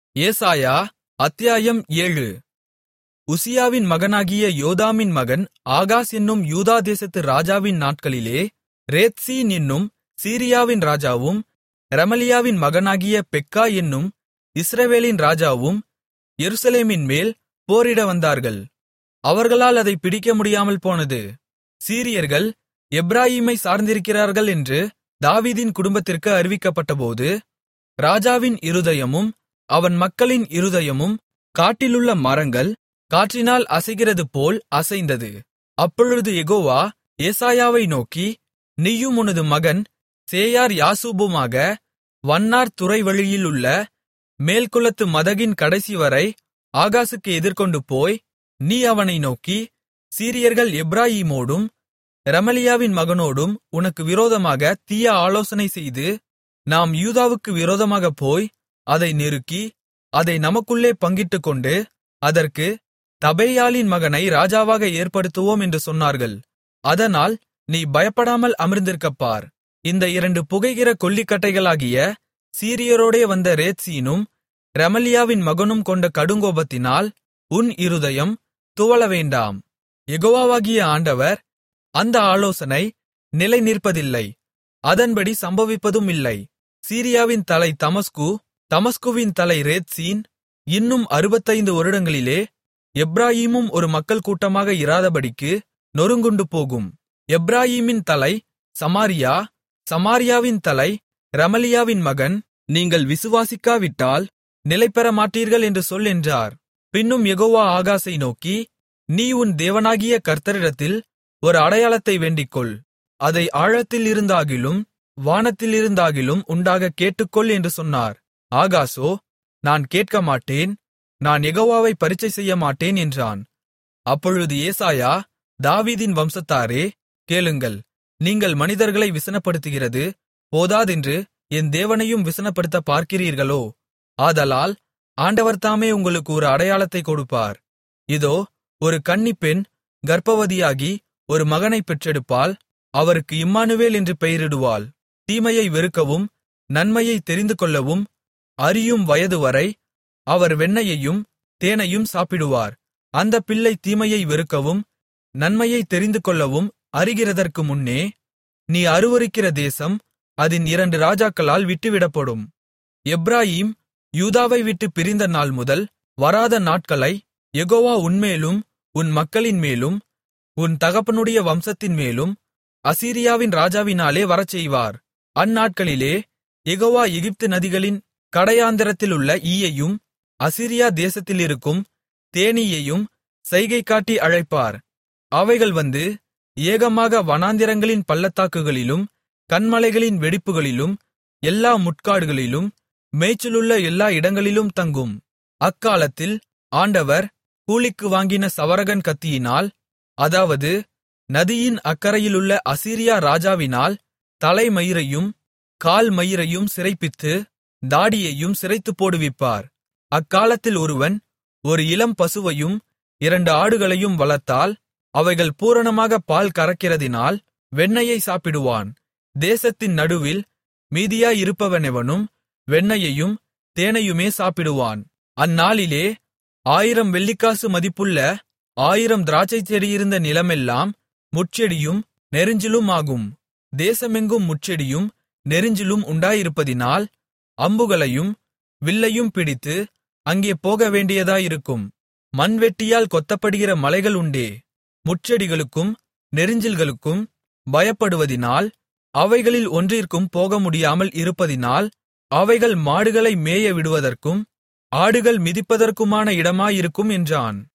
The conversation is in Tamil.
ஏசாயா அத்தியாயம் 7. உசியாவின் மகனாகிய யோதாமின் மகன் ஆகாஸ் என்னும் யூதா தேசத்து ராஜாவின் நாட்களிலே, ரேத்சீன் என்னும் சீரியாவின் ராஜாவும், ரெமலியாவின் மகனாகிய பெக்கா என்னும் இஸ்ரவேலின் ராஜாவும் எருசலேமின்மேல் போரிட வந்தார்கள். அவர்களால் அதைப் பிடிக்க முடியாமல் போனது. சீரியர்கள் எப்பிராயீமை சார்ந்திருக்கிறார்கள் என்று தாவீதின் குடும்பத்திற்கு அறிவிக்கப்பட்டபோது, ராஜாவின் இருதயமும் அவன் மக்களின் இருதயமும் காட்டிலுள்ள மரங்கள் காற்றினால் அசைகிறதுபோல் அசைந்தது. அப்பொழுது யெகோவா ஏசாயாவை நோக்கி, நீயும் உனது மகன் சேயார் யாசூபுமாக வண்ணார் துறைவழியிலுள்ள மேல்குளத்து மதகின் கடைசிவரை ஆகாசுக்கு எதிர்கொண்டு போய், நீ அவனை நோக்கி, சீரியர்கள் எப்பிராயீமோடும் ரெமலியாவின் மகனோடும் உனக்கு விரோதமாக தீய ஆலோசனை செய்து, நாம் யூதாவுக்கு விரோதமாகப் போய் அதை நெருக்கி அதை நமக்குள்ளே பங்கிட்டுக்கொண்டு அதற்கு தபேயாலின் மகனை ராஜாவாக ஏற்படுத்துவோம் என்று சொன்னார்கள். அதனால் நீ பயப்படாமல் அமர்ந்திருக்கப்பார். இந்த 2 புகைகிற கொள்ளிக்கட்டைகளாகிய சீரியரோடே வந்த ரேத்சீனும் ரெமலியாவின் மகனும் கொண்ட கடுங்கோபத்தினால் உன் இருதயம் துவளவேண்டாம். யெகோவாகிய ஆண்டவர் அந்த ஆலோசனை நிலை நிற்பதில்லை, அதன்படி சம்பவிப்பதும் இல்லை. சீரியாவின் தலை தமஸ்கு, தமஸ்குவின் தலை ரேத்சீன். இன்னும் 65 வருடங்களிலே எப்பிராயீமும் ஒரு மக்கள் கூட்டமாக இராதபடிக்கு நொறுங்குண்டு போகும். எப்பிராயீமின் தலை சமாரியா, சமாரியாவின் தலை ரெமலியாவின் மகன். நீங்கள் விசுவாசிக்காவிட்டால் நிலைபெறமாட்டீர்கள் என்று சொல் என்றார். பின்னும் யெகோவா ஆகாசை நோக்கி, நீ உன் தேவனாகிய கர்த்தரிடத்தில் ஒரு அடையாளத்தை வேண்டிக்கொள். அதை ஆழத்திலிருந்தாகிலும் வானத்திலிருந்தாகிலும் உண்டாகக் கேட்டுக்கொள் என்று சொன்னார். ஆகாசோ, நான் கேட்கமாட்டேன், நான் யெகோவாவை பரீட்சை செய்யமாட்டேன் என்றான். அப்பொழுது ஏசாயா, தாவீதின் வம்சத்தாரே, கேளுங்கள். நீங்கள் மனிதர்களை விசனப்படுத்துகிறது போதாதென்று என் தேவனையும் விசனப்படுத்த பார்க்கிறீர்களோ? ஆதலால் ஆண்டவர் தாமே உங்களுக்கு ஒரு அடையாளத்தைக் கொடுப்பார். இதோ, ஒரு கன்னிப்பெண் கர்ப்பவதியாகி ஒரு மகனைப் பெற்றெடுப்பாள். அவருக்கு இம்மானுவேல் என்று பெயரிடுவாள். தீமையை வெறுக்கவும் நன்மையை தெரிந்துகொள்ளவும் அறியும் வயதுவரை அவர் வெண்ணெயையும் தேனையும் சாப்பிடுவார். அந்தப் பிள்ளை தீமையை வெறுக்கவும் நன்மையை தெரிந்துகொள்ளவும் அறிகிறதற்கு முன்னே, நீ அருவருக்கிற தேசம் அதின் 2 ராஜாக்களால் விட்டுவிடப்படும். எப்பிராயீம் யூதாவை விட்டுப் பிரிந்த நாள் முதல் வராத நாட்களை யெகோவா உன்மேலும் உன் மக்களின்மேலும் உன் தகப்பனுடைய வம்சத்தின்மேலும் அசீரியாவின் ராஜாவினாலே வரச்செய்வார். அந்நாட்களிலே யெகோவா எகிப்து நதிகளின் கடையாந்தரத்திலுள்ள ஈயையும் அசீரியா தேசத்திலிருக்கும் தேனீயையும் செய்கை காட்டி அழைப்பார். அவைகள் வந்து ஏகமாக வனாந்திரங்களின் பள்ளத்தாக்குகளிலும் கன்மலைகளின் வெடிப்புகளிலும் எல்லா முட்காடுகளிலும் மேய்ச்சலுள்ள எல்லா இடங்களிலும் தங்கும். அக்காலத்தில் ஆண்டவர் கூலிக்கு வாங்கின சவரகன் கத்தியினால், அதாவது நதியின் அக்கரையிலுள்ள அசீரியா ராஜாவினால் தலைமயிரையும் கால் மயிரையும் சிரைப்பித்து தாடியையும் சிரைத்துப் போடுவிப்பார். அக்காலத்தில் ஒருவன் ஒரு இளம் பசுவையும் 2 ஆடுகளையும் வளர்த்தால், அவைகள் பூரணமாக பால் கறக்கிறதினால் வெண்ணெயை சாப்பிடுவான். தேசத்தின் நடுவில் மீதியாயிருப்பவனெவனும் வெண்ணெயையும் தேனையுமே சாப்பிடுவான். அந்நாளிலே 1000 வெள்ளிக்காசு மதிப்புள்ள 1000 திராட்சைச் செடியிருந்த நிலமெல்லாம் முட்செடியும் நெரிஞ்சிலும் ஆகும். தேசமெங்கும் முட்செடியும் நெரிஞ்சிலும் உண்டாயிருப்பதினால் அம்புகளையும் வில்லையும் பிடித்து அங்கே போகவேண்டியதாயிருக்கும். மண்வெட்டியால் கொத்தப்படுகிற மலைகள் உண்டே. முட்செடிகளுக்கும் நெரிஞ்சில்களுக்கும் பயப்படுவதினால் அவைகளில் ஒன்றிற்கும் போகமுடியாமல் இருப்பதினால் அவைகள் மாடுகளை மேய விடுவதற்கும் ஆடுகள் மிதிப்பதற்குமான இடமாயிருக்கும் என்றான்.